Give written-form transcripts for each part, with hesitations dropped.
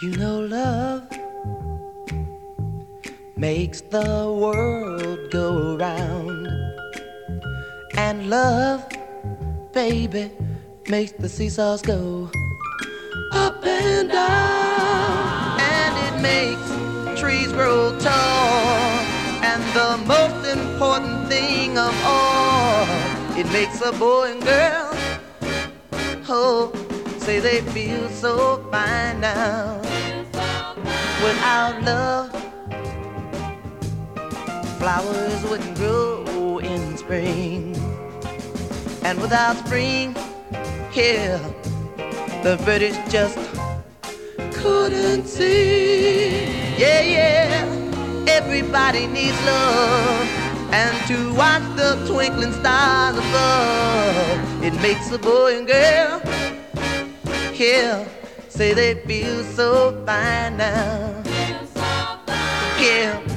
You know love makes the world go round, and love, baby, makes the seesaws go up and down, and it makes trees grow tall, and the most important thing of all, it makes a boy and girl, oh, say they feel so fine now. Without love, flowers wouldn't grow in spring, and without spring, here, the British just couldn't sing. Yeah, yeah, everybody needs love, and to watch the twinkling stars above, it makes a boy and girl, here, say they feel so fine now. Yeah.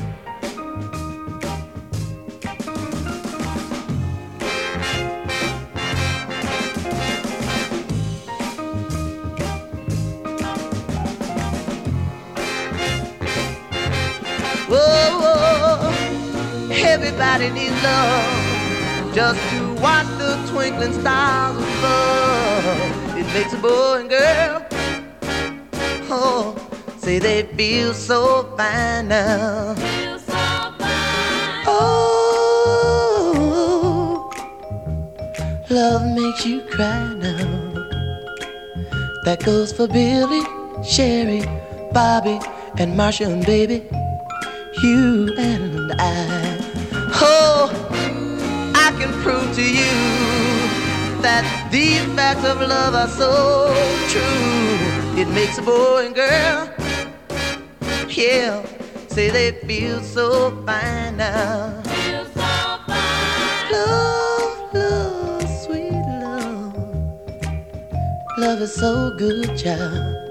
Whoa, everybody needs love, just to watch the twinkling stars above. It makes a boy and girl, oh, say they feel so fine now. Oh, love makes you cry now. That goes for Billy, Sherry, Bobby, and Marsha and baby, you and I. Oh, I can prove to you that these facts of love are so true. It makes a boy and girl, yeah, say they feel so fine now. Love, love, sweet love, love is so good, child.